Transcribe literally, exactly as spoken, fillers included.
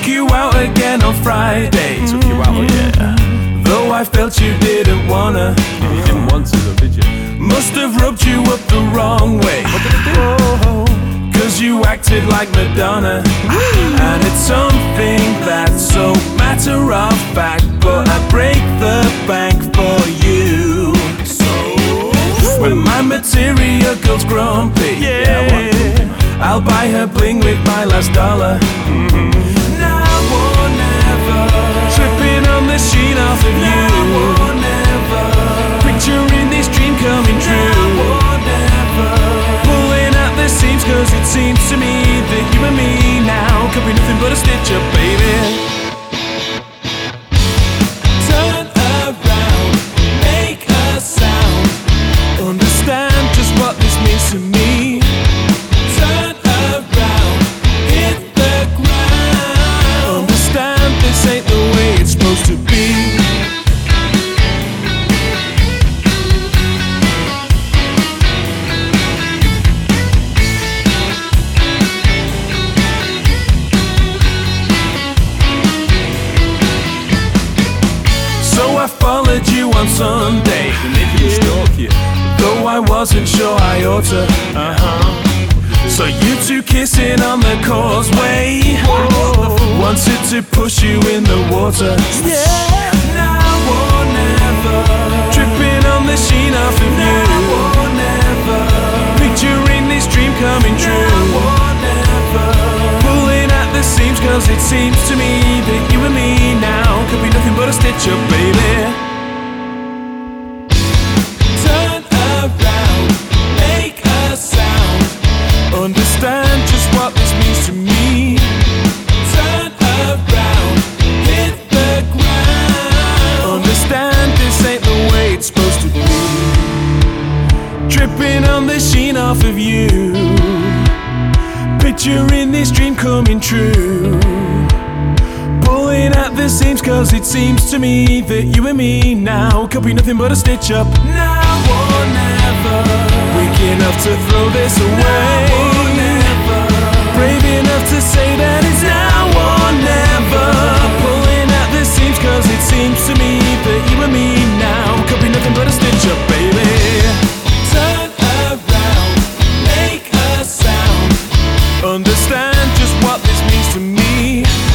took you out again on Friday. Took you out, yeah. Though I felt you didn't wanna. You didn't want to though, did you? Must have rubbed you up the wrong way. What did it do? Cause you acted like Madonna. And it's something that's so matter of fact, but I break the bank for you. So when my material girl's grumpy, Yeah. yeah, I'll buy her bling with my last dollar. Mm-hmm. Now or never, tripping on the sheen off of you. Now or never, picturing this dream coming true. Now or never, pulling at the seams, cause it seems to me that you and me now could be nothing but a stitch up, baby. Turn around, make a sound, understand just what this means to me. Turn around, hit the ground, understand this ain't the way it's supposed to be. So I followed you on Sunday, And if you stalk you. though I wasn't sure I ought to. Uh-huh. So you two kissing on the causeway. Wanted to push you in the water. Yeah. Now or never, tripping on the sheen off of you. Now or never, picturing this dream coming true. Now or never, pulling at the seams, cause it seems to me that you and me now could be nothing but a stitch up, baby. Turn around, make a sound, understand just what this means to me. Turn around, hit the ground, understand this ain't the way it's supposed to be. Dripping on the sheen off of you, picturing this dream coming true. Pulling at the seams, cause it seems to me that you and me now could be nothing but a stitch up. Now or never, weak enough to throw this away. Now or never, brave enough to say that it's now or never. Pulling at the seams, cause it seems to me that you and me now could be nothing but a stitch up, baby. Turn around, make a sound, understand just what this means to me.